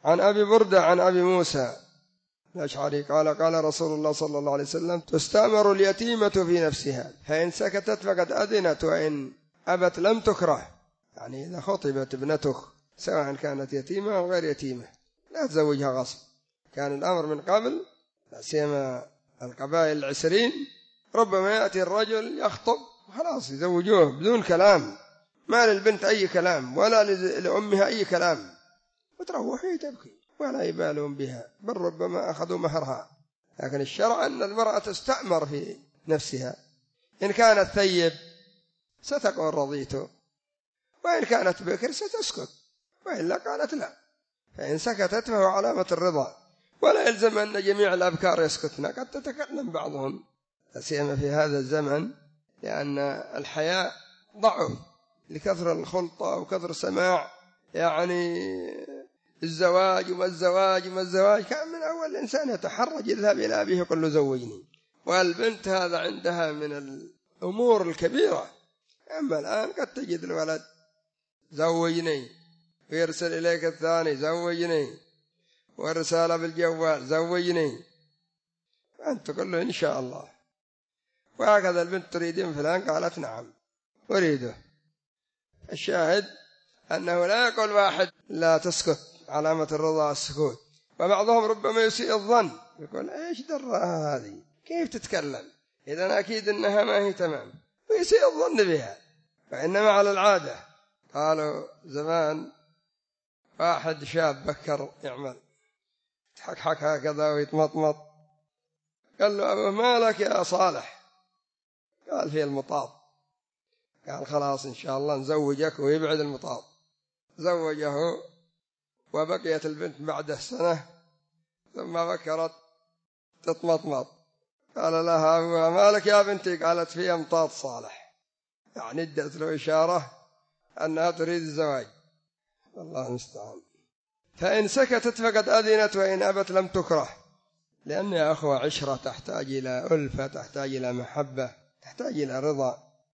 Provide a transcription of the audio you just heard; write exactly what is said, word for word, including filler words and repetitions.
عن أبي بردة عن أبي موسى الأشعري قال قال رسول الله صلى الله عليه وسلم تستأمر اليتيمة في نفسها فإن سكتت فقد أذنت وإن أبت لم تكره. يعني إذا خطبت ابنتك سواء كانت يتيمة أو غير يتيمة لا تزوجها غصب. كان الأمر من قبل لا سيما القبائل العسرين ربما يأتي الرجل يخطب خلاص يزوجوه بدون كلام، ما للبنت أي كلام ولا لأمها أي كلام، وتروح تبكي ولا يبالون بها، بل ربما أخذوا مهرها. لكن الشرع أن المرأة تستأمر في نفسها، إن كانت ثيب ستقول رضيت، وإن كانت بكر ستسكت، وإلا قالت لا. فإن سكتت فهو علامة الرضا، ولا يلزم أن جميع الأبكار يسكتن، قد تتكلم بعضهم سيما في هذا الزمن، لأن الحياء ضعف لكثر الخلطة وكثر السماع، يعني الزواج وما الزواج وما الزواج. كان من أول الإنسان يتحرج يذهب إلى أبيه يقول له زوجني، والبنت هذا عندها من الأمور الكبيرة. أما الآن قد تجد الولد زوجني ويرسل إليك الثاني زوجني، ورسالة بالجوال زوجني، أنت تقول له إن شاء الله. وهكذا البنت تريدين فلان قالت نعم أريده. الشاهد أنه لا يقول واحد لا تسكت، علامة الرضا السكوت. وبعضهم ربما يسيء الظن يقول إيش درها هذه كيف تتكلم، إذن أكيد أنها ما هي تمام، ويسيء الظن بها. فإنما على العادة قالوا زمان واحد شاب بكر يعمل حك هكذا ويتمطمط، قال له أبو مالك يا صالح؟ قال في المطاط. قال خلاص إن شاء الله نزوجك ويبعد المطاط. زوجه، وبقيت البنت بعد سنة ثم بكرت تتمطمط. قال لها أبو مالك يا بنتي؟ قالت في مطاط صالح، يعني ادت له إشارة أنها تريد الزواج. الله المستعان. فإن سكتت فقد أذنت وإن أبت لم تكره، لأن يا أخوة عشرة تحتاج إلى ألفة، تحتاج إلى محبة، تحتاج إلى رضا.